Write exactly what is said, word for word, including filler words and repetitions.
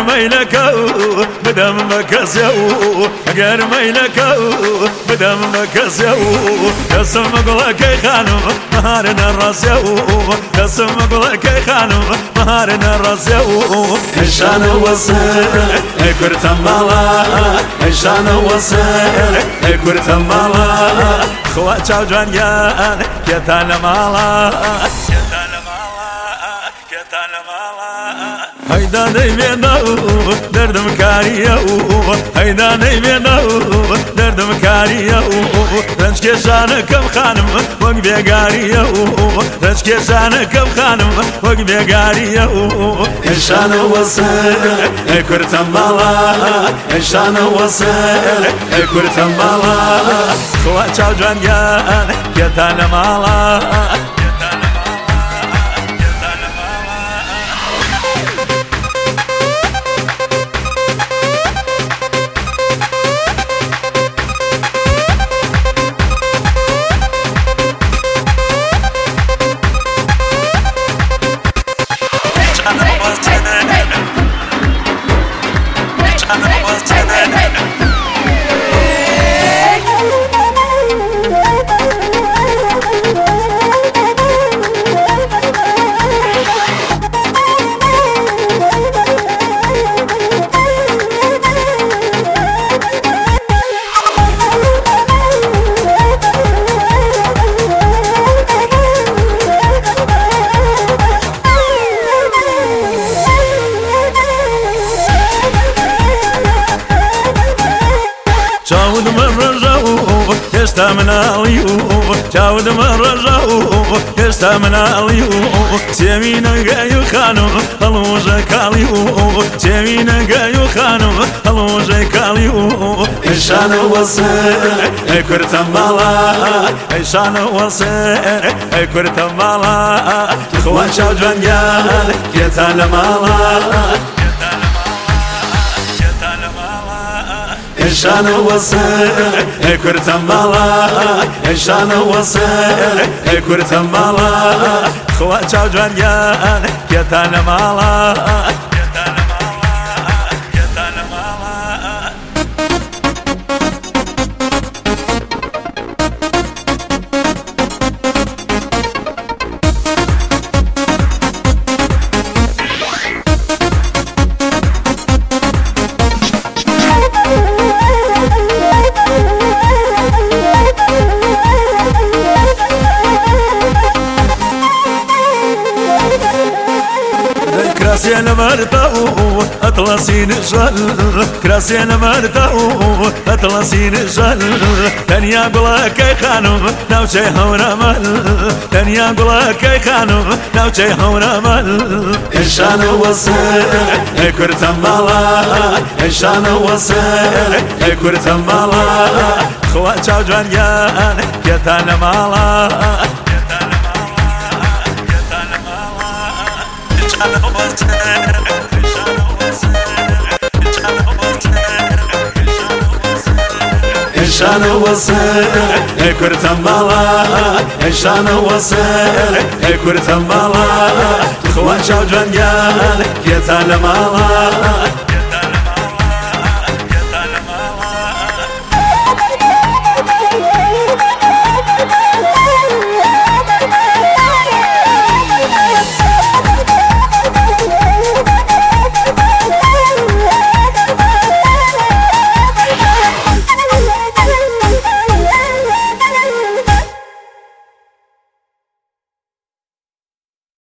ميلكو بدم مكسيو اگر ميلكو بدم مكسيو قسم قولك خانم مهارنا الراسيو قسم قولك خانم مهارنا الراسيو إنشان وصل كرت مالا إنشان وصل كرت مالا خواتشاو جوانيان كتان مالا كتان مالا كتان مالا هيدا نيمينو دردم كاريو هيدا نيمينو دردم كاريو رنج كشانكم خانم وق بيقاريو رنج كشانكم خانم وق بيقاريو إنشان وصل كرت مالا إنشان وصل كرت مالا خواتشاو جوانيان كتان مالا جاود من رجاو يشتا من عليو جاود من رجاو يشتا من عليو سيمينا قايو خانو هلوجا كاليو سيمينا قايو خانو هلوجا كاليو إنشان وصل كرت مالا إنشان وصل كرت مالا خوان شاو جوانيان كتان مالا إنشان وصل كرت مالا إنشان وصل كرت مالا خواتشاو جوانيان كتان مالا كتان مالا كتان مالا كراسي انا مرتاو اطلسي نجل كراسي انا مرتاو اطلسي نجل تانيا قولك خانم ناوشي هونا مل تانيا قولك خانم ناوشي هونا مل إنشان وصل كرت مالا إنشان وصل كرت مالا خواتشاو جوانيان كتان مالا إنشان وصل كرت مالا إنشان وصل كرت مالا خوان شاو جوانيان كتان مالا